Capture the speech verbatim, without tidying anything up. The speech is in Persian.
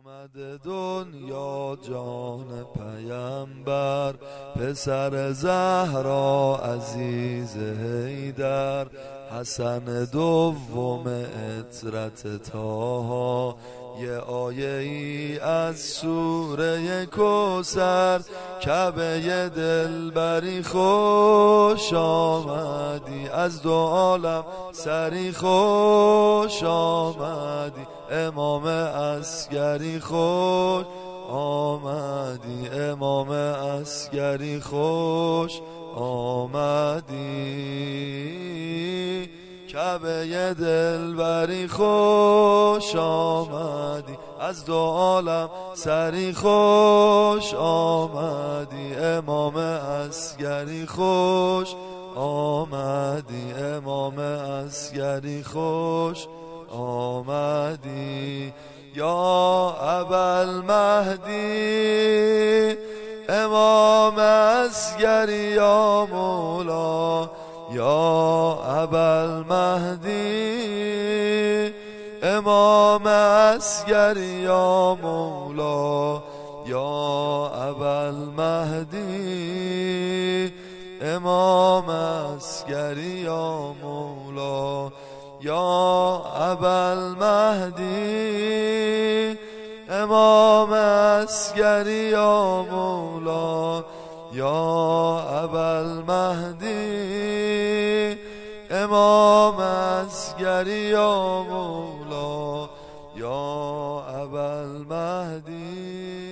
آمده دنیا جان پیامبر، پسر زهرا عزیز حیدر، حسن دوم عطرت طاها، یه آیه ای از سوره کوثر، کعبه دلبری خوش آمدی، از دو عالم سری خوش آمدی، امام عسکری خوش آمدی، امام عسکری خوش آمدی، کعبه دلبری خوش آمدی، از دو عالم سری خوش آمدی، امام عسکری خوش آمدی، امام عسکری خوش آمدی. یا ابوالمهدی امام عسکری یا مولا، یا ابوالمهدی امام عسکری یا مولا، یا ابوالمهدی امام عسکری یا مولا، یا ابوالمهدی امام عسکری یا مولا، یا ابوالمهدی امام عسکری یا مولا، یا ابوالمهدی.